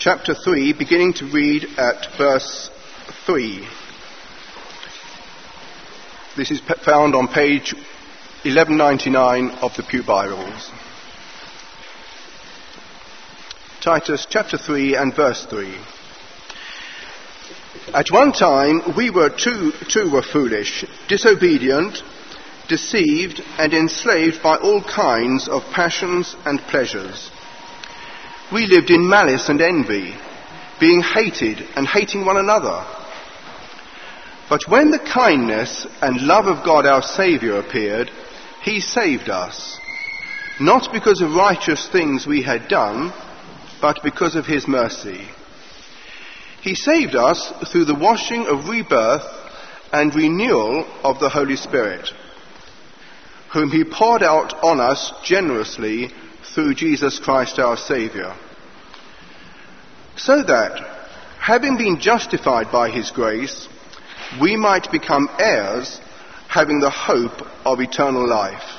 chapter 3, beginning to read at verse 3. This is found on page 1199 of the Pew Bibles. Titus chapter 3 and verse 3. At one time we were too were foolish, disobedient, deceived, and enslaved by all kinds of passions and pleasures. We lived in malice and envy, being hated and hating one another. But when the kindness and love of God our Saviour appeared, he saved us, not because of righteous things we had done, but because of his mercy. He saved us through the washing of rebirth and renewal of the Holy Spirit, whom he poured out on us generously through Jesus Christ our Saviour, so that, having been justified by his grace, we might become heirs, having the hope of eternal life.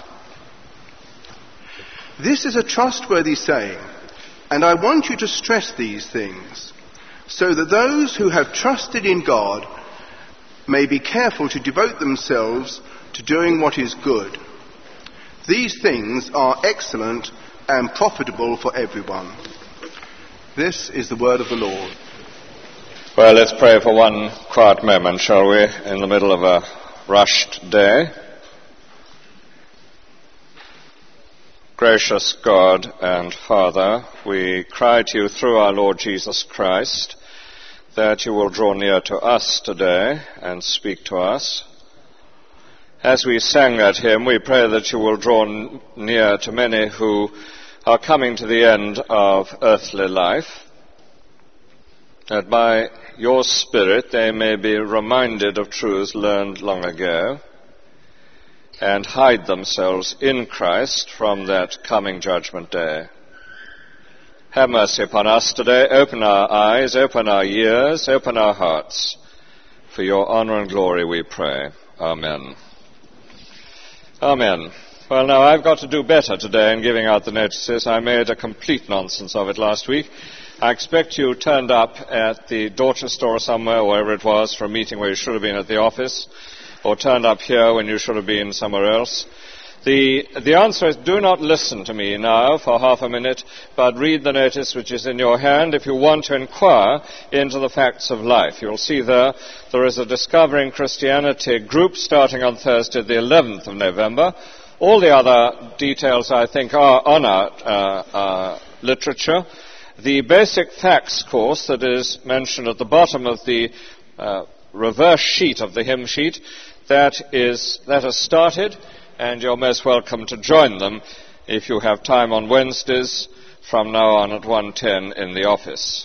This is a trustworthy saying, and I want you to stress these things, so that those who have trusted in God may be careful to devote themselves to doing what is good. These things are excellent and profitable for everyone. This is the word of the Lord. Well, let's pray for one quiet moment, shall we, in the middle of a rushed day. Gracious God and Father, we cry to you through our Lord Jesus Christ that you will draw near to us today and speak to us. As we sang that hymn, we pray that you will draw near to many who are coming to the end of earthly life, that by your Spirit they may be reminded of truths learned long ago and hide themselves in Christ from that coming judgment day. Have mercy upon us today. Open our eyes, open our ears, open our hearts. For your honor and glory we pray. Amen. Amen. Well, now, I've got to do better today in giving out the notices. I made a complete nonsense of it last week. I expect you turned up at the Dorchester or somewhere, wherever it was, for a meeting where you should have been at the office, or turned up here when you should have been somewhere else. The answer is, do not listen to me now for half a minute, but read the notice which is in your hand if you want to inquire into the facts of life. You'll see there is a Discovering Christianity group starting on Thursday, the 11th of November. All the other details, I think, are on our literature. The basic facts course that is mentioned at the bottom of the reverse sheet of the hymn sheet, that has started, and you're most welcome to join them if you have time on Wednesdays from now on at 1:10 in the office.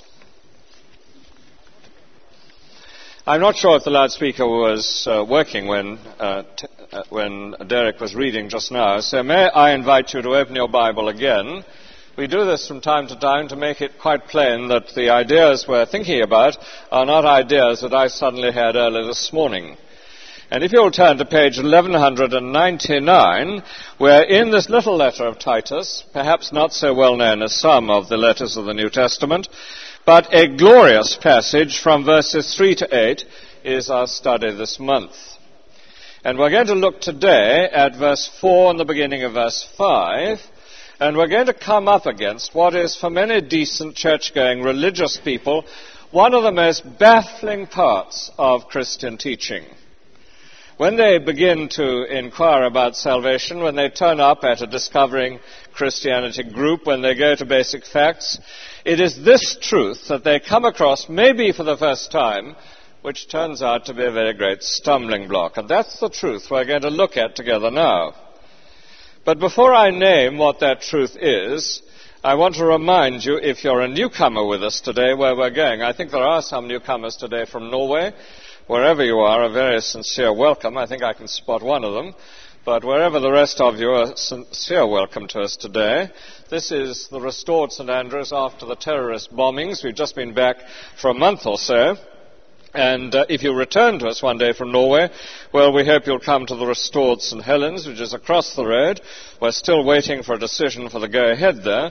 I'm not sure if the loudspeaker was working when Derek was reading just now, so may I invite you to open your Bible again. We do this from time to time to make it quite plain that the ideas we're thinking about are not ideas that I suddenly had early this morning. And if you'll turn to page 1199, we're in this little letter of Titus, perhaps not so well known as some of the letters of the New Testament, but a glorious passage from verses 3 to 8 is our study this month. And we're going to look today at verse 4 and the beginning of verse 5, and we're going to come up against what is, for many decent church-going religious people, one of the most baffling parts of Christian teaching. When they begin to inquire about salvation, when they turn up at a Discovering Christianity group, when they go to basic facts, it is this truth that they come across, maybe for the first time, which turns out to be a very great stumbling block. And that's the truth we're going to look at together now. But before I name what that truth is, I want to remind you, if you're a newcomer with us today, where we're going. I think there are some newcomers today from Norway. Wherever you are, a very sincere welcome. I think I can spot one of them. But wherever the rest of you are, sincere welcome to us today. This is the restored St. Andrews after the terrorist bombings. We've just been back for a month or so. And if you return to us one day from Norway, well, we hope you'll come to the restored St. Helens, which is across the road. We're still waiting for a decision for the go-ahead there,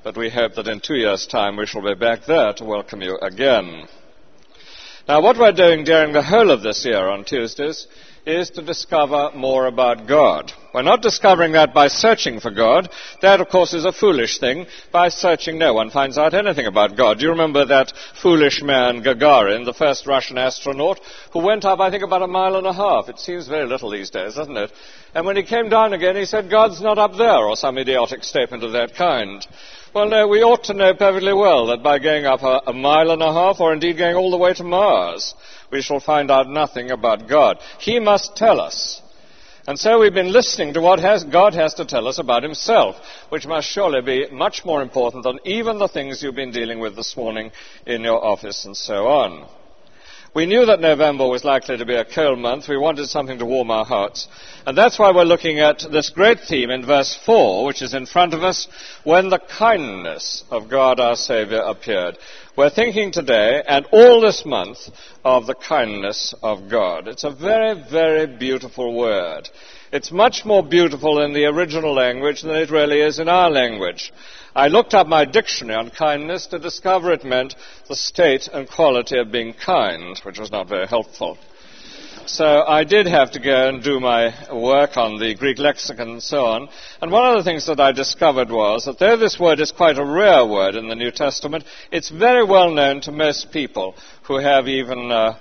but we hope that in 2 years' time we shall be back there to welcome you again. Now, what we're doing during the whole of this year on Tuesdays is to discover more about God. We're not discovering that by searching for God. That, of course, is a foolish thing. By searching, no one finds out anything about God. Do you remember that foolish man Gagarin, the first Russian astronaut, who went up, I think, about 1.5 miles? It seems very little these days, doesn't it? And when he came down again, he said, "God's not up there," or some idiotic statement of that kind. Well, no, we ought to know perfectly well that by going up 1.5 miles, or indeed going all the way to Mars, we shall find out nothing about God. He must tell us. And so we've been listening to what God has to tell us about himself, which must surely be much more important than even the things you've been dealing with this morning in your office and so on. We knew that November was likely to be a cold month. We wanted something to warm our hearts. And that's why we're looking at this great theme in verse 4, which is in front of us, when the kindness of God our Saviour appeared. We're thinking today, and all this month, of the kindness of God. It's a very, very beautiful word. It's much more beautiful in the original language than it really is in our language. I looked up my dictionary on kindness to discover it meant the state and quality of being kind, which was not very helpful. So I did have to go and do my work on the Greek lexicon and so on. And one of the things that I discovered was that though this word is quite a rare word in the New Testament, it's very well known to most people who have even a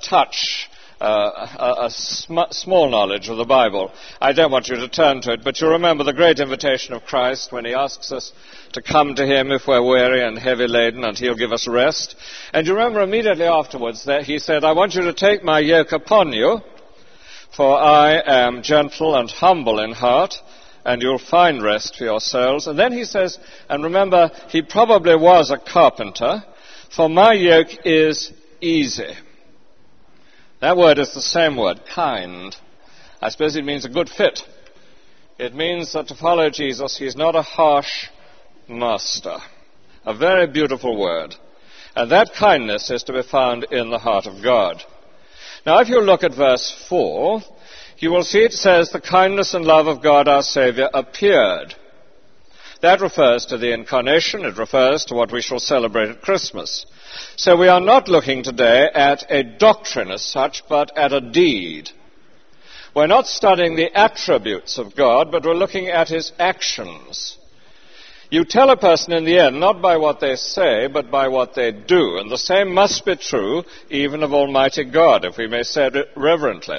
small knowledge of the Bible. I don't want you to turn to it, but you remember the great invitation of Christ when he asks us to come to him if we're weary and heavy laden, and he'll give us rest. And you remember immediately afterwards that he said, "I want you to take my yoke upon you, for I am gentle and humble in heart, and you'll find rest for your souls." And then he says, and remember, he probably was a carpenter, "For my yoke is easy." That word is the same word, kind. I suppose it means a good fit. It means that to follow Jesus, he's not a harsh master. A very beautiful word. And that kindness is to be found in the heart of God. Now, if you look at verse 4, you will see it says, "The kindness and love of God our Saviour appeared." That refers to the incarnation. It refers to what we shall celebrate at Christmas. So we are not looking today at a doctrine as such, but at a deed. We're not studying the attributes of God, but we're looking at his actions. You tell a person in the end not by what they say, but by what they do. And the same must be true even of Almighty God, if we may say it reverently.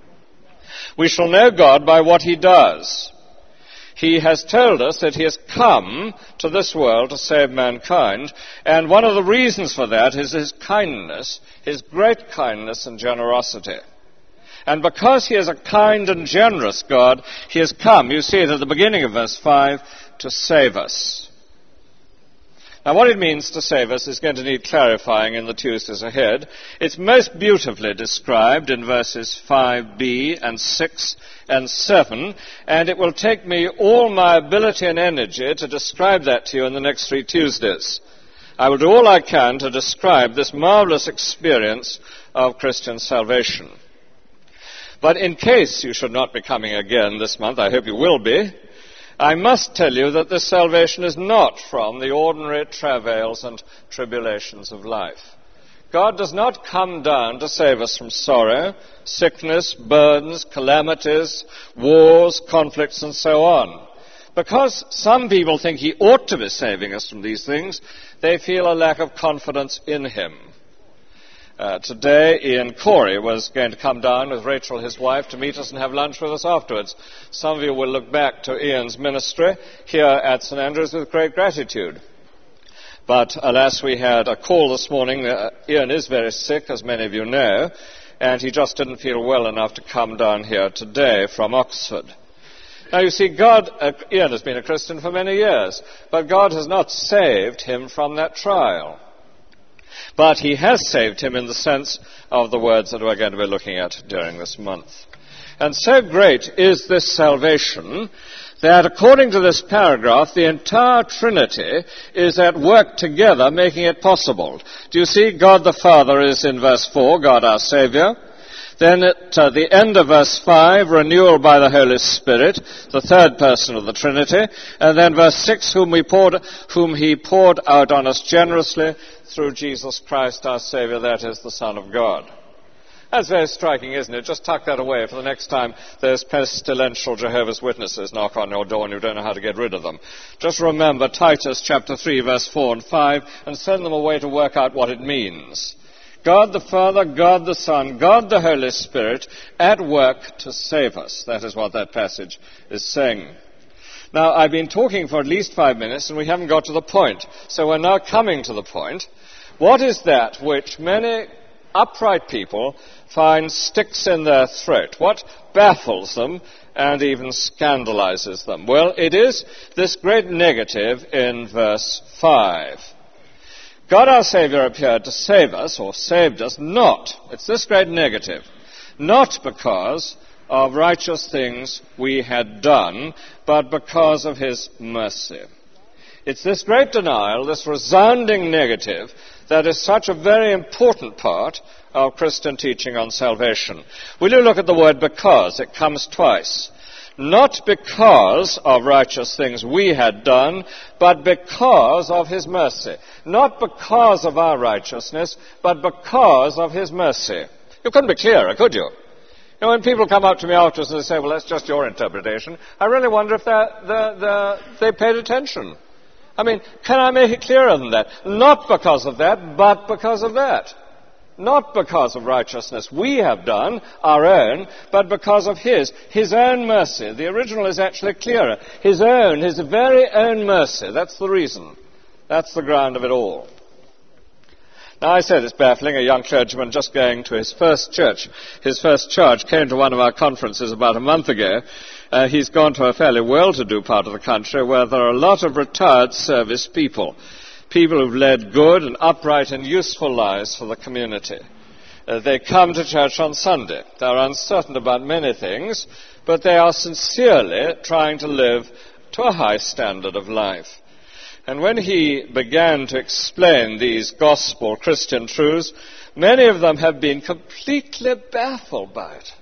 We shall know God by what he does. He has told us that he has come to this world to save mankind, and one of the reasons for that is his kindness, his great kindness and generosity. And because he is a kind and generous God, he has come, you see it at the beginning of verse 5, to save us. Now, what it means to save us is going to need clarifying in the Tuesdays ahead. It's most beautifully described in verses 5b and 6 and 7, and it will take me all my ability and energy to describe that to you in the next 3 Tuesdays. I will do all I can to describe this marvelous experience of Christian salvation. But in case you should not be coming again this month, I hope you will be, I must tell you that this salvation is not from the ordinary travails and tribulations of life. God does not come down to save us from sorrow, sickness, burdens, calamities, wars, conflicts, and so on. Because some people think he ought to be saving us from these things, they feel a lack of confidence in him. Today, Ian Corey was going to come down with Rachel, his wife, to meet us and have lunch with us afterwards. Some of you will look back to Ian's ministry here at St. Andrews with great gratitude. But alas, we had a call this morning. Ian is very sick, as many of you know, and he just didn't feel well enough to come down here today from Oxford. Now, you see, Ian has been a Christian for many years, but God has not saved him from that trial. But he has saved him in the sense of the words that we're going to be looking at during this month. And so great is this salvation that according to this paragraph, the entire Trinity is at work together making it possible. Do you see? God the Father is in verse 4, God our Saviour. Then at the end of verse 5, renewal by the Holy Spirit, the third person of the Trinity. And then verse 6, whom he poured out on us generously through Jesus Christ our Savior, that is the Son of God. That's very striking, isn't it? Just tuck that away for the next time those pestilential Jehovah's Witnesses knock on your door and you don't know how to get rid of them. Just remember Titus chapter 3, verse 4 and 5, and send them away to work out what it means. God the Father, God the Son, God the Holy Spirit at work to save us. That is what that passage is saying. Now, I've been talking for at least 5 minutes and we haven't got to the point. So we're now coming to the point. What is that which many upright people find sticks in their throat? What baffles them and even scandalizes them? Well, it is this great negative in verse 5. God our Savior appeared to save us, or saved us, not. It's this great negative. Not because of righteous things we had done, but because of his mercy. It's this great denial, this resounding negative, that is such a very important part of Christian teaching on salvation. Will you look at the word because? It comes twice. Not because of righteous things we had done, but because of his mercy. Not because of our righteousness, but because of his mercy. You couldn't be clearer, could you? You know, when people come up to me afterwards and they say, well, that's just your interpretation, I really wonder if they paid attention. I mean, can I make it clearer than that? Not because of that, but because of that. Not because of righteousness we have done, our own, but because of his own mercy. The original is actually clearer. His very own mercy. That's the reason. That's the ground of it all. Now, I said it's baffling. A young clergyman just going to his first church, his first charge, came to one of our conferences about a month ago. He's gone to a fairly well-to-do part of the country where there are a lot of retired service people. People who've led good and upright and useful lives for the community. They come to church on Sunday. They're uncertain about many things, but they are sincerely trying to live to a high standard of life. And when he began to explain these gospel Christian truths, many of them have been completely baffled by it.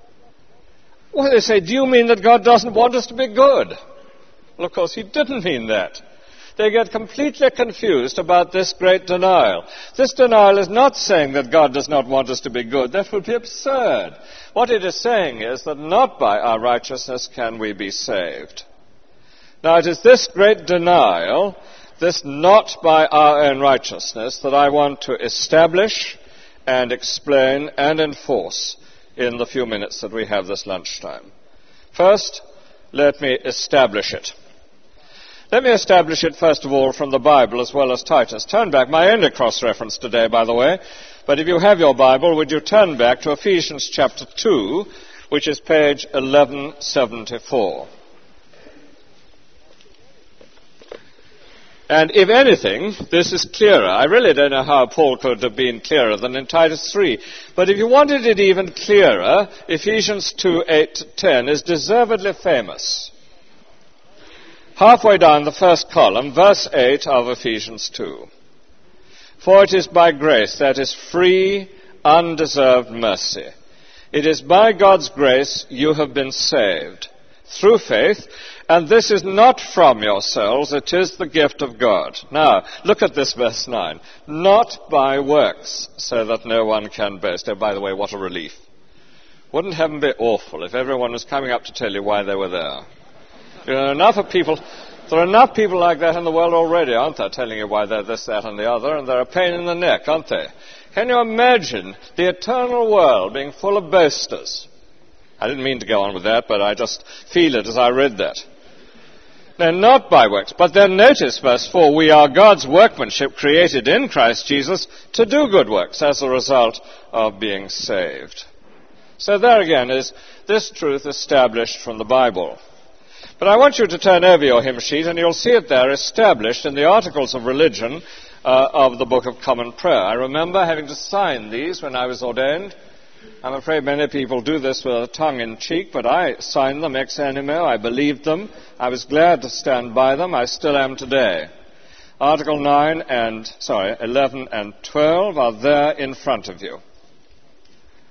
Well, they say, do you mean that God doesn't want us to be good? Well, of course, he didn't mean that. They get completely confused about this great denial. This denial is not saying that God does not want us to be good. That would be absurd. What it is saying is that not by our righteousness can we be saved. Now, it is this great denial, this not by our own righteousness, that I want to establish and explain and enforce in the few minutes that we have this lunchtime. First, let me establish it. Let me establish it, first of all, from the Bible as well as Titus. Turn back, my only cross-reference today, by the way, but if you have your Bible, would you turn back to Ephesians chapter 2, which is page 1174. And if anything, this is clearer. I really don't know how Paul could have been clearer than in Titus 3. But if you wanted it even clearer, Ephesians 2, 8-10 is deservedly famous. Halfway down the first column, verse 8 of Ephesians 2. For it is by grace, that is free, undeserved mercy. It is by God's grace you have been saved, through faith, and this is not from yourselves, it is the gift of God. Now, look at this verse 9. Not by works, so that no one can boast. Oh, by the way, what a relief. Wouldn't heaven be awful if everyone was coming up to tell you why they were there? There are enough people like that in the world already, aren't there, telling you why they're this, that, and the other, and they're a pain in the neck, aren't they? Can you imagine the eternal world being full of boasters? I didn't mean to go on with that, but I just feel it as I read that. They're not by works. But then notice verse 4, we are God's workmanship created in Christ Jesus to do good works as a result of being saved. So there again is this truth established from the Bible. But I want you to turn over your hymn sheet and you'll see it there established in the Articles of Religion of the Book of Common Prayer. I remember having to sign these when I was ordained. I'm afraid many people do this with a tongue in cheek, but I signed them ex animo. I believed them. I was glad to stand by them. I still am today. Article 11 and 12 are there in front of you.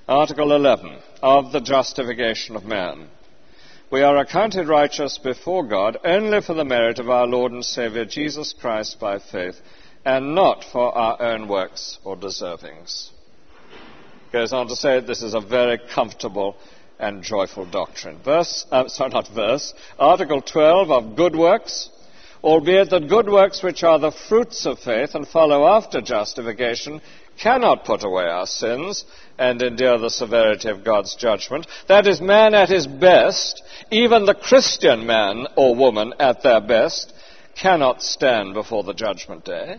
Article 11, of the justification of man. We are accounted righteous before God only for the merit of our Lord and Saviour Jesus Christ by faith, and not for our own works or deservings. Goes on to say this is a very comfortable and joyful doctrine. Article 12 of good works, albeit that good works which are the fruits of faith and follow after justification cannot put away our sins and endure the severity of God's judgment. That is, man at his best, even the Christian man or woman at their best, cannot stand before the judgment day.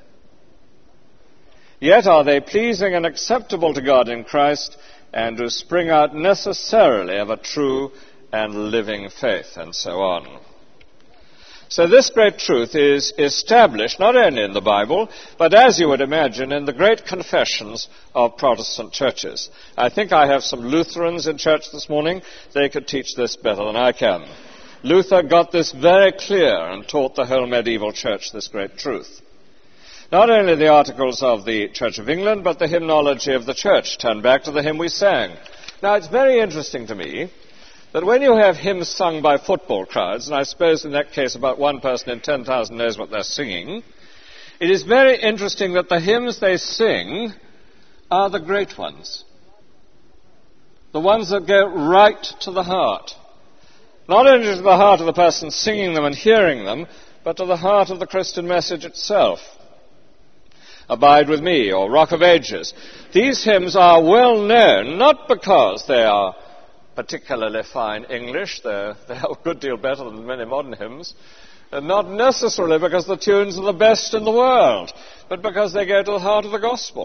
Yet are they pleasing and acceptable to God in Christ, and do spring out necessarily of a true and living faith, and so on. So this great truth is established not only in the Bible, but as you would imagine, in the great confessions of Protestant churches. I think I have some Lutherans in church this morning. They could teach this better than I can. Luther got this very clear and taught the whole medieval church this great truth. Not only the articles of the Church of England, but the hymnology of the church. Turn back to the hymn we sang. Now, it's very interesting to me that when you have hymns sung by football crowds, and I suppose in that case about one person in 10,000 knows what they're singing, it is very interesting that the hymns they sing are the great ones. The ones that go right to the heart. Not only to the heart of the person singing them and hearing them, but to the heart of the Christian message itself. Abide With Me, or Rock of Ages. These hymns are well known, not because they are particularly fine English, they're a good deal better than many modern hymns, and not necessarily because the tunes are the best in the world, but because they go to the heart of the gospel.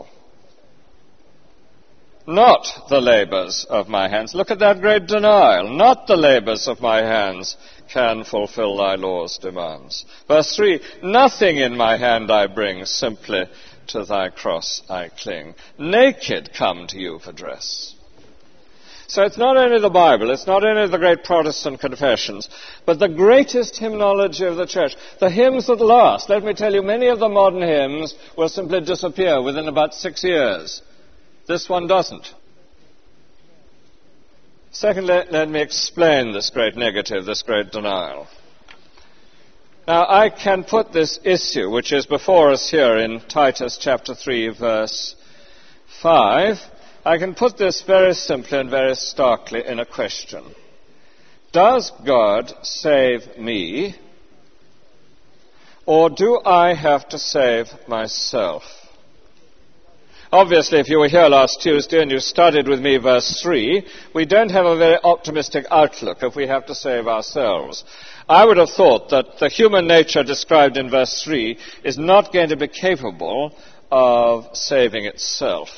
Not the labours of my hands. Look at that great denial. Not the labours of my hands can fulfill thy law's demands. Verse 3, nothing in my hand I bring, simply to thy cross I cling. Naked come to you for dress. So it's not only the Bible, it's not only the great Protestant confessions, but the greatest hymnology of the church. The hymns that last. Let me tell you, many of the modern hymns will simply disappear within about 6 years. This one doesn't. Secondly, let me explain this great negative, this great denial. Now, I can put this issue, which is before us here in Titus chapter 3, verse 5, I can put this very simply and very starkly in a question. Does God save me, or do I have to save myself? Obviously, if you were here last Tuesday and you studied with me verse 3, we don't have a very optimistic outlook if we have to save ourselves. I would have thought that the human nature described in verse 3 is not going to be capable of saving itself.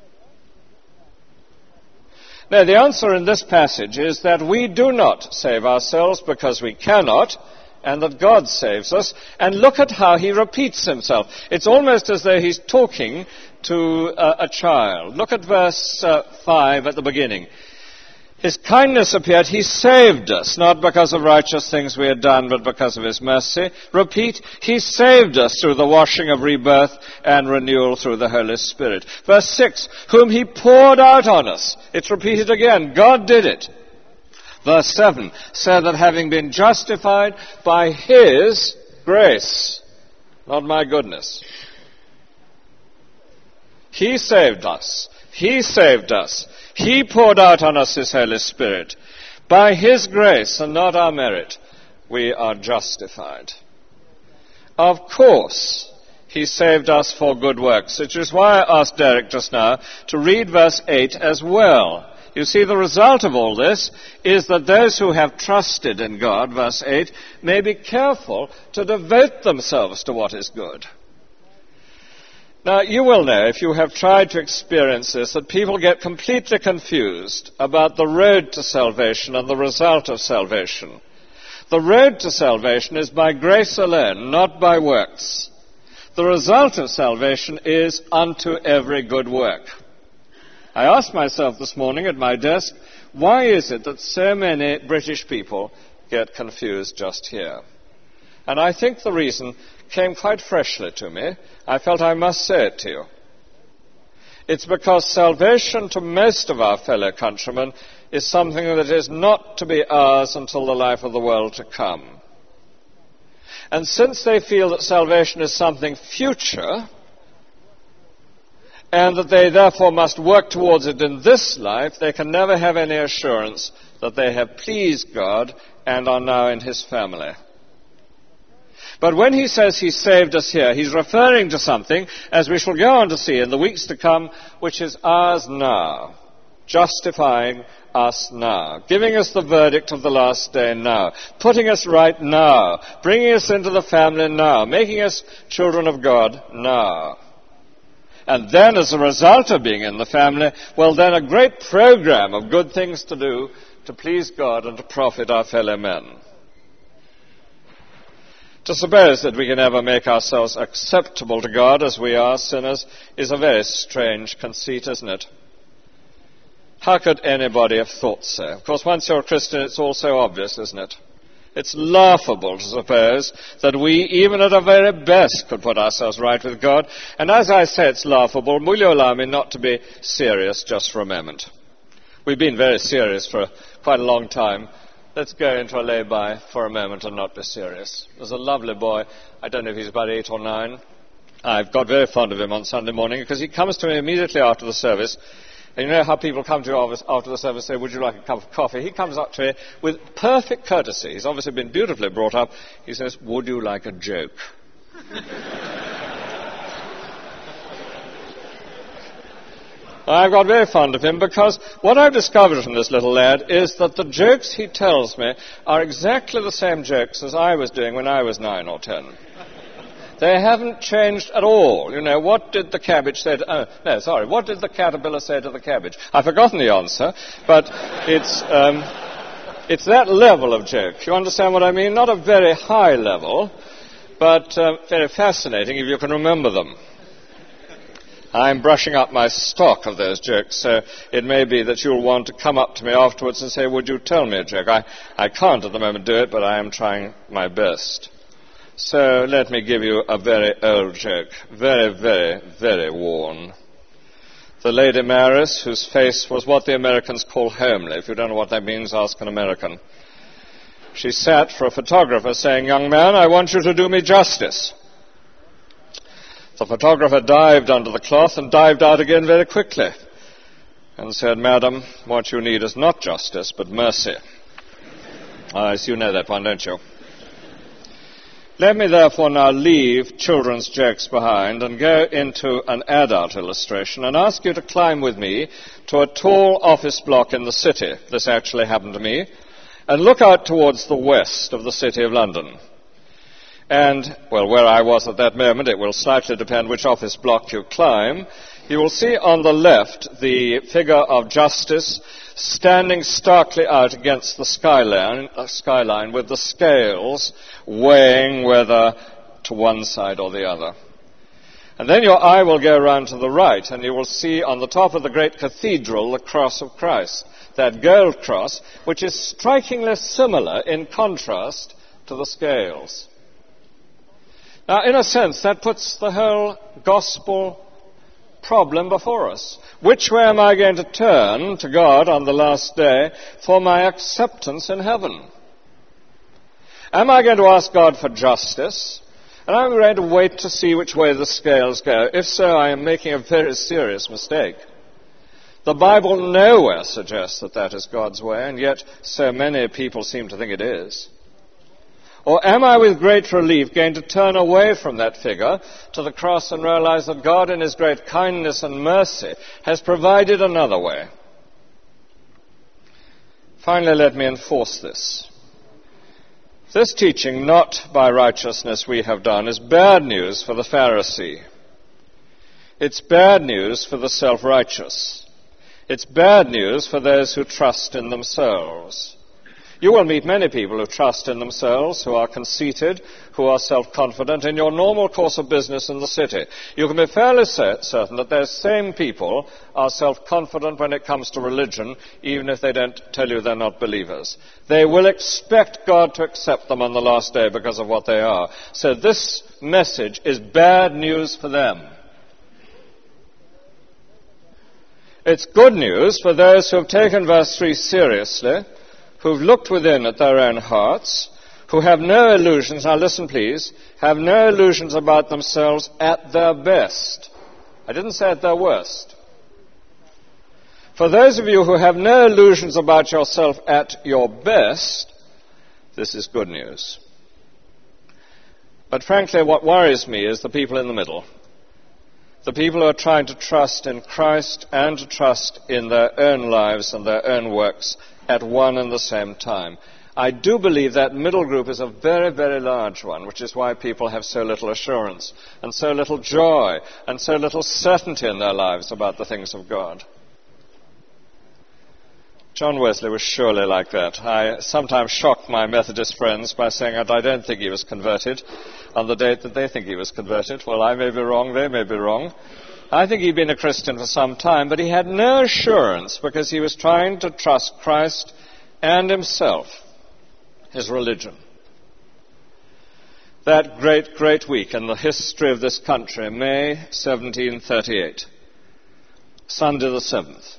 Now, the answer in this passage is that we do not save ourselves because we cannot, and that God saves us. And look at how he repeats himself. It's almost as though he's talking to a child. Look at verse 5 at the beginning. His kindness appeared, he saved us, not because of righteous things we had done, but because of his mercy. Repeat, he saved us through the washing of rebirth and renewal through the Holy Spirit. Verse 6, whom he poured out on us. It's repeated again, God did it. Verse 7, so that having been justified by his grace, not my goodness, he saved us. He saved us. He poured out on us his Holy Spirit. By his grace and not our merit, we are justified. Of course, he saved us for good works, which is why I asked Derek just now to read verse 8 as well. You see, the result of all this is that those who have trusted in God, verse 8, may be careful to devote themselves to what is good. Now, you will know, if you have tried to experience this, that people get completely confused about the road to salvation and the result of salvation. The road to salvation is by grace alone, not by works. The result of salvation is unto every good work. I asked myself this morning at my desk, why is it that so many British people get confused just here? And I think the reason came quite freshly to me. I felt I must say it to you. It's because salvation to most of our fellow countrymen is something that is not to be ours until the life of the world to come. And since they feel that salvation is something future, and that they therefore must work towards it in this life, they can never have any assurance that they have pleased God and are now in his family. But when he says he saved us here, he's referring to something, as we shall go on to see in the weeks to come, which is ours now, justifying us now, giving us the verdict of the last day now, putting us right now, bringing us into the family now, making us children of God now. And then as a result of being in the family, well then a great program of good things to do to please God and to profit our fellow men. To suppose that we can ever make ourselves acceptable to God as we are sinners is a very strange conceit, isn't it? How could anybody have thought so? Of course, once you're a Christian, it's all so obvious, isn't it? It's laughable to suppose that we, even at our very best, could put ourselves right with God. And as I say, it's laughable. Will you allow me not to be serious just for a moment? We've been very serious for quite a long time. Let's go into a lay-by for a moment and not be serious. There's a lovely boy. I don't know if he's about 8 or 9. I've got very fond of him on Sunday morning because he comes to me immediately after the service. And you know how people come to your office after the service and say, would you like a cup of coffee? He comes up to me with perfect courtesy. He's obviously been beautifully brought up. He says, would you like a joke? I've got very fond of him because what I've discovered from this little lad is that the jokes he tells me are exactly the same jokes as I was doing when I was 9 or 10. They haven't changed at all. You know, what did the cabbage say to... what did the caterpillar say to the cabbage? I've forgotten the answer, but it's that level of joke. You understand what I mean? Not a very high level, but very fascinating if you can remember them. I'm brushing up my stock of those jokes, so it may be that you'll want to come up to me afterwards and say, would you tell me a joke? I can't at the moment do it, but I am trying my best. So let me give you a very old joke, very, very, very worn. The Lady Maris, whose face was what the Americans call homely. If you don't know what that means, ask an American. She sat for a photographer saying, young man, I want you to do me justice. The photographer dived under the cloth and dived out again very quickly and said, madam, what you need is not justice, but mercy. You know that one, don't you? Let me therefore now leave children's jokes behind and go into an adult illustration and ask you to climb with me to a tall office block in the city. This actually happened to me. And look out towards the west of the city of London. And, well, where I was at that moment, it will slightly depend which office block you climb. You will see on the left the figure of Justice standing starkly out against the skyline with the scales weighing whether to one side or the other. And then your eye will go around to the right, and you will see on the top of the great cathedral the cross of Christ, that gold cross, which is strikingly similar in contrast to the scales. Now, in a sense, that puts the whole gospel problem before us. Which way am I going to turn to God on the last day for my acceptance in heaven? Am I going to ask God for justice? And I'm going to wait to see which way the scales go. If so, I am making a very serious mistake. The Bible nowhere suggests that that is God's way, and yet so many people seem to think it is. Or am I, with great relief, going to turn away from that figure to the cross and realize that God, in his great kindness and mercy, has provided another way? Finally, let me enforce this. This teaching, not by righteousness we have done, is bad news for the Pharisee. It's bad news for the self-righteous. It's bad news for those who trust in themselves. You will meet many people who trust in themselves, who are conceited, who are self-confident in your normal course of business in the city. You can be fairly certain that those same people are self-confident when it comes to religion, even if they don't tell you they're not believers. They will expect God to accept them on the last day because of what they are. So this message is bad news for them. It's good news for those who have taken verse 3 seriously, who've looked within at their own hearts, who have no illusions, now listen please, have no illusions about themselves at their best. I didn't say at their worst. For those of you who have no illusions about yourself at your best, this is good news. But frankly, what worries me is the people in the middle. The people who are trying to trust in Christ and to trust in their own lives and their own works at one and the same time. I do believe that middle group is a very, very large one, which is why people have so little assurance and so little joy and so little certainty in their lives about the things of God. John Wesley was surely like that. I sometimes shock my Methodist friends by saying that I don't think he was converted on the date that they think he was converted. Well, I may be wrong, they may be wrong. I think he'd been a Christian for some time, but he had no assurance because he was trying to trust Christ and himself, his religion. That great, great week in the history of this country, May 1738, Sunday the 7th.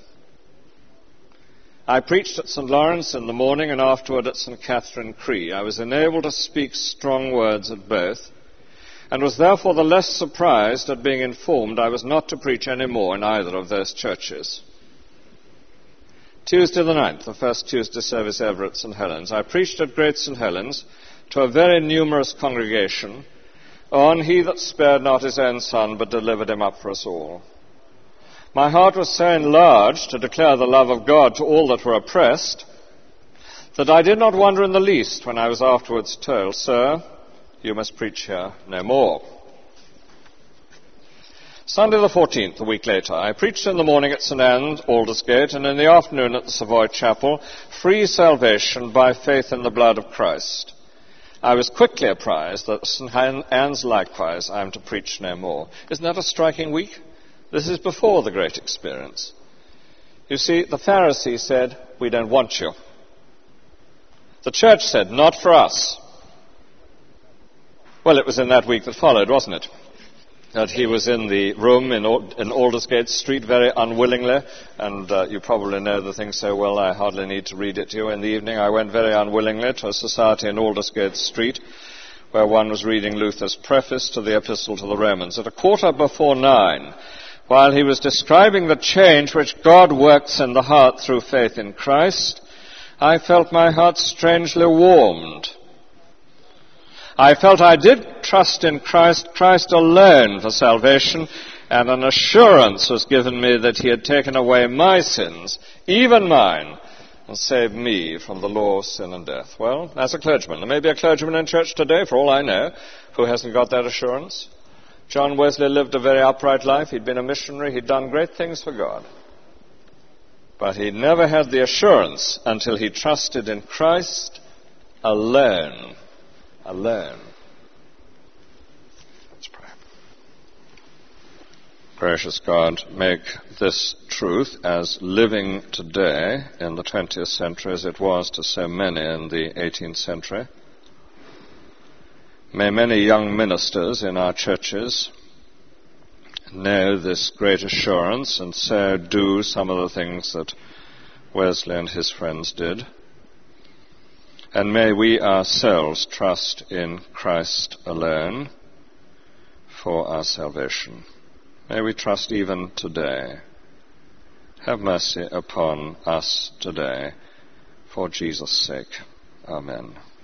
I preached at St. Lawrence in the morning and afterward at St. Catherine Cree. I was enabled to speak strong words at both, and was therefore the less surprised at being informed I was not to preach any more in either of those churches. Tuesday the 9th, the first Tuesday service ever at St. Helens, I preached at Great St. Helens to a very numerous congregation on He that spared not his own Son, but delivered him up for us all. My heart was so enlarged to declare the love of God to all that were oppressed, that I did not wonder in the least when I was afterwards told, Sir, you must preach here no more. Sunday the 14th, a week later, I preached in the morning at St. Anne's, Aldersgate, and in the afternoon at the Savoy Chapel, free salvation by faith in the blood of Christ. I was quickly apprised that at St. Anne's likewise I am to preach no more. Isn't that a striking week? This is before the great experience. You see, the Pharisees said, we don't want you. The church said, not for us. Well, it was in that week that followed, wasn't it? That he was in the room in Aldersgate Street very unwillingly, and you probably know the thing so well I hardly need to read it to you. In the evening I went very unwillingly to a society in Aldersgate Street where one was reading Luther's preface to the Epistle to the Romans. At 9:15, while he was describing the change which God works in the heart through faith in Christ, I felt my heart strangely warmed. I felt I did trust in Christ, Christ alone for salvation, and an assurance was given me that he had taken away my sins, even mine, and saved me from the law of sin and death. Well, as a clergyman, there may be a clergyman in church today, for all I know, who hasn't got that assurance. John Wesley lived a very upright life. He'd been a missionary. He'd done great things for God. But he never had the assurance until he trusted in Christ alone. Alone. Let's pray. Gracious God, make this truth as living today in the 20th century as it was to so many in the 18th century. May many young ministers in our churches know this great assurance and so do some of the things that Wesley and his friends did. And may we ourselves trust in Christ alone for our salvation. May we trust even today. Have mercy upon us today for Jesus' sake. Amen.